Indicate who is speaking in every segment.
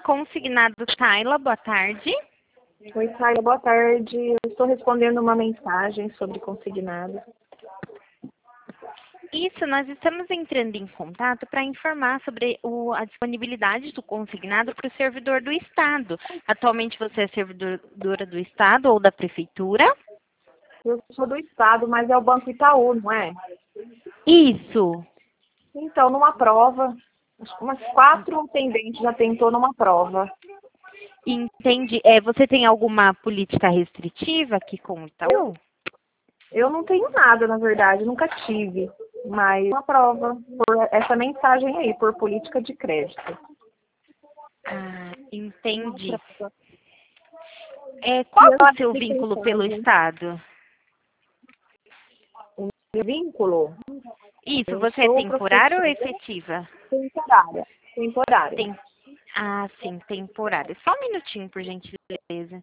Speaker 1: Consignado Tayla, boa tarde.
Speaker 2: Oi, Tayla, boa tarde. Eu estou respondendo uma mensagem sobre consignado.
Speaker 1: Isso, nós estamos entrando em contato para informar sobre a disponibilidade do consignado para o servidor do Estado. Atualmente você é servidora do Estado ou da Prefeitura?
Speaker 2: Eu sou do Estado, mas é o Banco Itaú, não é?
Speaker 1: Isso.
Speaker 2: Então, numa prova, acho que umas 4 atendentes já tentou numa prova.
Speaker 1: Entendi. Você tem alguma política restritiva aqui com o Itaú?
Speaker 2: Eu não tenho nada, na verdade, nunca tive. Mas uma prova por essa mensagem aí, por política de crédito.
Speaker 1: Ah, entendi.
Speaker 2: E
Speaker 1: Qual
Speaker 2: eu
Speaker 1: é o seu vínculo pelo Estado?
Speaker 2: O meu vínculo,
Speaker 1: Isso,
Speaker 2: eu
Speaker 1: você é
Speaker 2: sou
Speaker 1: temporária ou
Speaker 2: professora
Speaker 1: efetiva?
Speaker 2: temporária. Temporária.
Speaker 1: Tem... Ah, sim, temporária. Só um minutinho, por gentileza.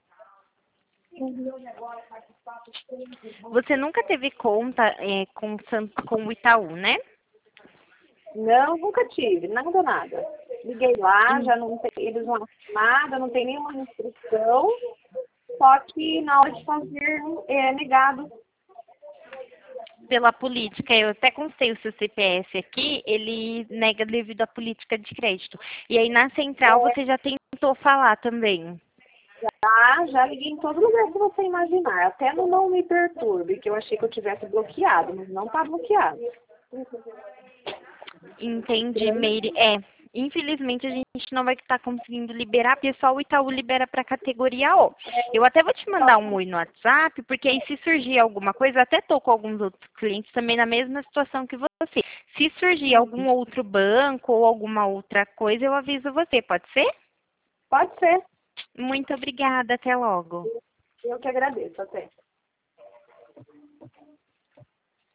Speaker 1: Você nunca teve conta com o Itaú, né?
Speaker 2: Não, nunca tive, nada. Liguei lá,
Speaker 1: Em-
Speaker 2: já não tem, eles não acham nada, não tem nenhuma restrição, só que na hora de fazer é negado.
Speaker 1: Pela política, eu até constei o seu CPF aqui, ele nega devido à política de crédito. E aí na central você já tentou falar também.
Speaker 2: Já liguei em todo lugar que você imaginar, até no Não Me Perturbe, que eu achei que eu tivesse bloqueado, mas não está bloqueado.
Speaker 1: Entendi, Meire. Infelizmente a gente não vai estar conseguindo liberar, porque só o Itaú libera para a categoria O. Eu até vou te mandar um oi no WhatsApp, porque aí se surgir alguma coisa, até estou com alguns outros clientes também na mesma situação que você. Se surgir algum outro banco ou alguma outra coisa, eu aviso você, pode ser?
Speaker 2: Pode ser,
Speaker 1: Muito obrigada, até logo.
Speaker 2: eu que agradeço, até.